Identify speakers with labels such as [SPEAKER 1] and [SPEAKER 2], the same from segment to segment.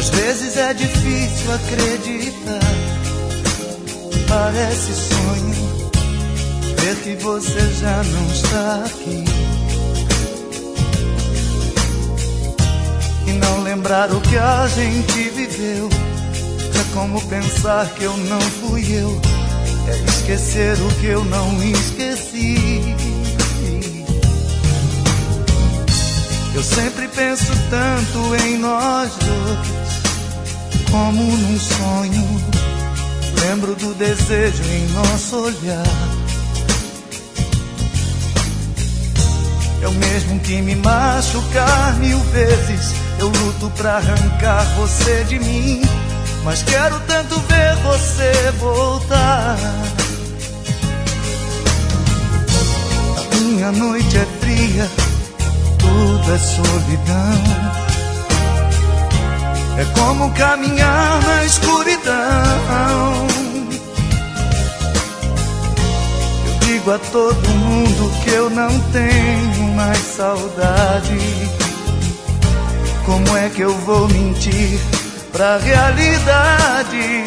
[SPEAKER 1] Às vezes é difícil acreditar, parece sonho ver que você já não está aqui e não lembrar o que a gente viveu. É como pensar que eu não fui eu, é esquecer o que eu não esqueci. Eu sempre penso tanto em nós dois, como num sonho. Lembro do desejo em nosso olhar. É o mesmo que me machucar 1000 vezes. Eu luto pra arrancar você de mim, mas quero tanto ver você voltar. A minha noite é fria, tudo é solidão. É como caminhar na escuridão. Eu digo a todo mundo que eu não tenho mais saudade. Como é que eu vou mentir pra realidade?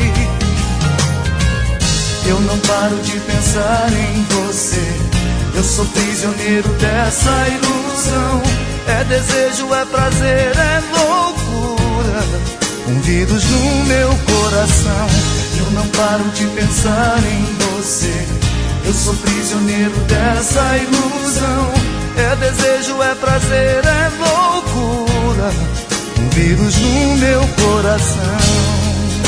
[SPEAKER 1] Eu não paro de pensar em você. Eu sou prisioneiro dessa ilusão. É desejo, é prazer, é loucura, um vírus no meu coração. Eu não paro de pensar em você. Eu sou prisioneiro dessa ilusão. É desejo, é prazer, é loucura, um vírus no meu coração.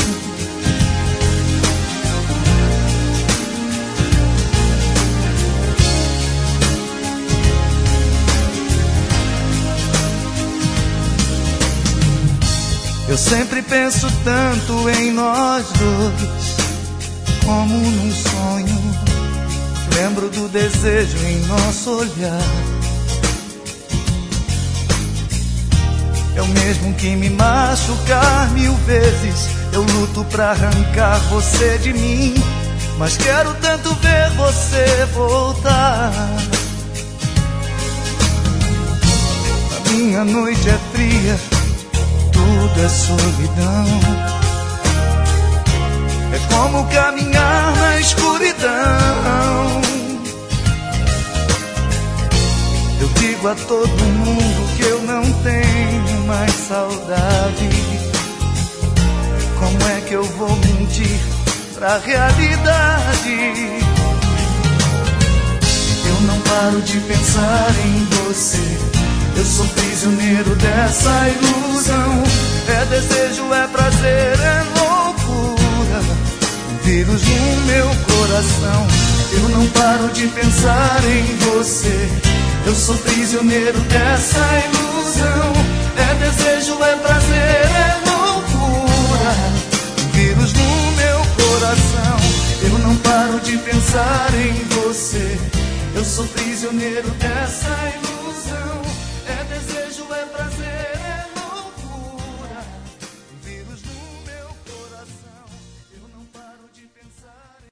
[SPEAKER 1] Eu sempre penso tanto em nós dois, como num sonho. Lembro do desejo em nosso olhar. É o mesmo que me machucar 1000 vezes. Eu luto pra arrancar você de mim, mas quero tanto ver você voltar. A minha noite é fria, tudo é solidão. É como caminhar na escuridão. Eu digo a todo mundo que eu não tenho mais saudade. Como é que eu vou mentir pra realidade? Eu não paro de pensar em você. Eu sou prisioneiro dessa ilusão. É desejo, é prazer, é loucura, um vírus no meu coração. Eu não paro de pensar em você. Eu sou prisioneiro dessa ilusão. É desejo, é prazer, é loucura, um vírus no meu coração. Eu não paro de pensar em você. Eu sou prisioneiro dessa ilusão.